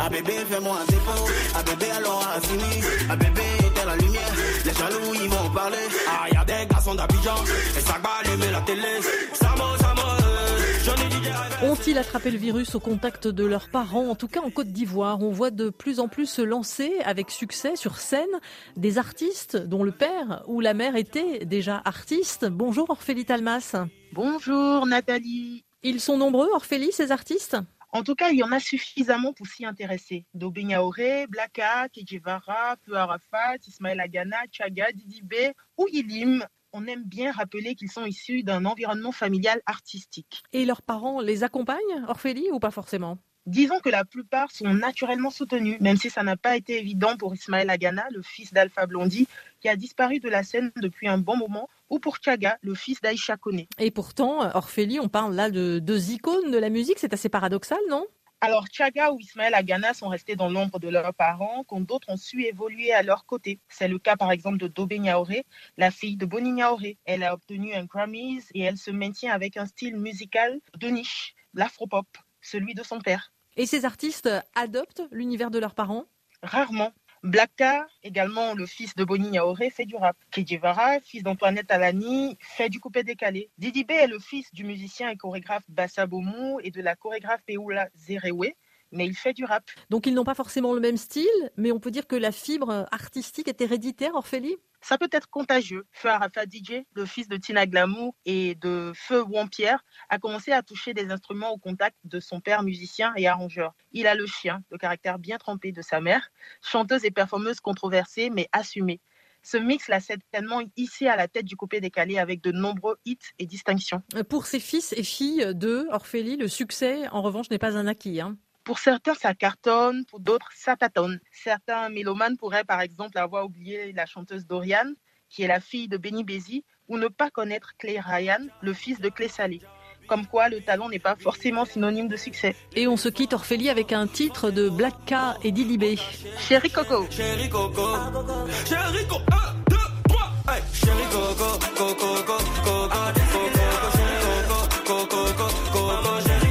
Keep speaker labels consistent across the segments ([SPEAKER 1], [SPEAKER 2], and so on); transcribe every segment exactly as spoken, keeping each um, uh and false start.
[SPEAKER 1] Ah bébé, fais-moi un dépôt. Ah bébé, alors Assini. Ah bébé, éteins la lumière. Les jaloux, ils vont parler. Ah, y'a des garçons d'Abidjan. Et ça va allumer la télé. Samo, Samo, j'en ai dit.
[SPEAKER 2] Ont-ils attrapé le virus au contact de leurs parents? En tout cas, en Côte d'Ivoire, on voit de plus en plus se lancer avec succès sur scène des artistes dont le père ou la mère était déjà artiste. Bonjour Orphélie Talmas.
[SPEAKER 3] Bonjour Nathalie.
[SPEAKER 2] Ils sont nombreux, Orphélie, ces artistes?
[SPEAKER 3] En tout cas, il y en a suffisamment pour s'y intéresser. Dobé Niaouré, Blacka, Kedjevara, Peu Arafat, Ismaël Agana, Tchaga, Didi B ou Ilim. On aime bien rappeler qu'ils sont issus d'un environnement familial artistique.
[SPEAKER 2] Et leurs parents les accompagnent, Orphélie, ou pas forcément?
[SPEAKER 3] Disons que la plupart sont naturellement soutenus, même si ça n'a pas été évident pour Ismaël Agana, le fils d'Alpha Blondy, qui a disparu de la scène depuis un bon moment, ou pour Tchaga, le fils d'Aïcha Koné.
[SPEAKER 2] Et pourtant, Orphélie, on parle là de deux icônes de la musique, c'est assez paradoxal, non?
[SPEAKER 3] Alors Tchaga ou Ismaël Agana sont restés dans l'ombre de leurs parents, quand d'autres ont su évoluer à leur côté. C'est le cas par exemple de Dobé Niaouré, la fille de Boni Niaouré. Elle a obtenu un Grammys et elle se maintient avec un style musical de niche, l'afropop, celui de son père.
[SPEAKER 2] Et ces artistes adoptent l'univers de leurs parents?
[SPEAKER 3] Rarement. Blacka, également le fils de Boni Niaouré, fait du rap. Kedjevara, fils d'Antoinette Alani, fait du coupé-décalé. Didi B est le fils du musicien et chorégraphe Bassa Bomou et de la chorégraphe Peoula Zerewe, mais il fait du rap.
[SPEAKER 2] Donc ils n'ont pas forcément le même style, mais on peut dire que la fibre artistique est héréditaire, Orphélie?
[SPEAKER 3] Ça peut être contagieux. Feu Arafat D J, le fils de Tina Glamour et de Feu Wampierre, a commencé à toucher des instruments au contact de son père musicien et arrangeur. Il a le chien, le caractère bien trempé de sa mère, chanteuse et performeuse controversée mais assumée. Ce mix l'a certainement hissé à la tête du coupé-décalé avec de nombreux hits et distinctions.
[SPEAKER 2] Pour ses fils et filles de Orphélie, le succès, en revanche, n'est pas un acquis, hein.
[SPEAKER 3] Pour certains, ça cartonne, pour d'autres, ça tâtonne. Certains mélomanes pourraient par exemple avoir oublié la chanteuse Dorian, qui est la fille de Benny Bézi, ou ne pas connaître Clay Ryan, le fils de Clay Salé. Comme quoi, le talent n'est pas forcément synonyme de succès.
[SPEAKER 2] Et on se quitte, Orphélie, avec un titre de Blacka et Didi B.
[SPEAKER 3] Chéri Coco.
[SPEAKER 1] Chéri Coco. Chéri Coco. un, deux, trois. Hey. Chéri Coco. Coco, Coco, Coco, Coco, Chéri Coco. Coco, Coco, Coco, Chéri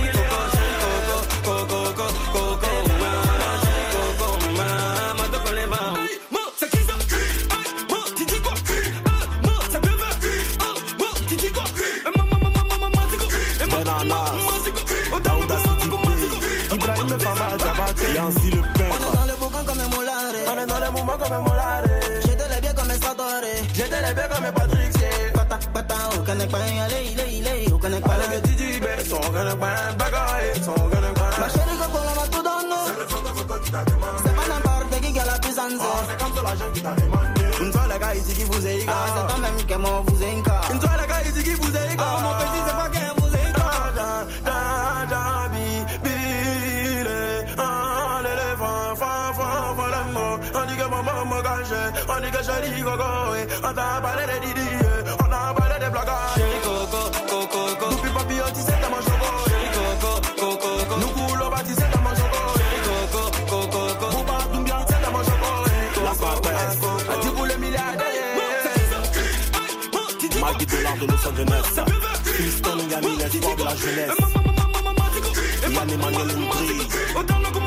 [SPEAKER 4] Yancy le peintre. On est dans le boucan comme un moulare. On est dans le mouvement comme un moulare. J'étais les biens comme un Stratore. J'étais les biens comme un Patrick. Pata, pata, au Canec, allez, il est, il est, au Canec, pas le Didi B. Son Canec, bagaille, son Canec, ma chérie, quand on va tout donner. C'est le photo qui t'a demandé. C'est pas n'importe qui qui a la puissance. Oh, c'est comme l'argent qui t'a demandé. Une fois la gars ici qui vous est ah, c'est quand même que moi vous est cas. Une fois la gars ici qui vous est ah, mon petit, c'est pas qu'un vous est cas. On dit que chéri Coco, on t'a parlé de Didi, on a parlé de Blacka.
[SPEAKER 1] Chéri Coco, Coco, Coco.
[SPEAKER 4] Nous puis papi, tu sais comment je go.
[SPEAKER 1] Chéri Coco, Coco, Coco.
[SPEAKER 4] Nous coulons pas, tu sais comment je go.
[SPEAKER 1] Chéri Coco, Coco, Coco.
[SPEAKER 4] Mon papa, nous bien, tu sais comment je go. La papesse, a dit pour le milliardaire. Maggie Dollar de Los Angeles. Houston, Yami, l'espoir de la jeunesse. Yann Emmanuel Ndri.